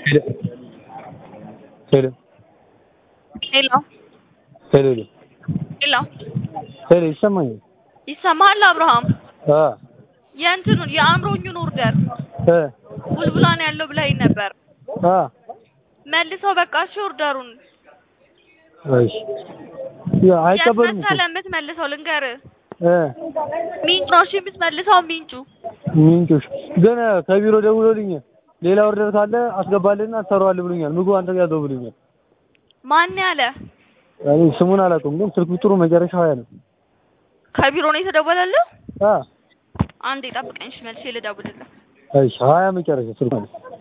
Hello. Hello. Hello. Hello. Hello. ይሰማኛል ይሰማል አብርሃም አ ያንተን ያምሮኙን ኦርደር ቡልቡላን ያለው ብለኸኝ ነበር አ መልሰው በቃ እሺ ኦርደሩን እሺ ያ አይቀበሉም እኮ ለምት መልሰው ልንገርህ ሚንጩ ነው እሺ የምትመልሰው ሚንጩ ግን ከቢሮ ደውሎልኝ ሌላ ኦርደር ካለ አስገባልና አሰራዋለሁ ብሎኛል ምግቡ አንተ ጋር ያዘው ብሎኛል ማን ያለ እኔ ስሙን አላውቅም ግን ስልክ ቁጥሩ መጨረሻው ያ ነው ከቢሮ ነው የተደወለልህ አ አንዴ ጠብቀኝ እሺ መልሼ ልደውልልህ እሺ 20 መጨረሻ ስልክ ነው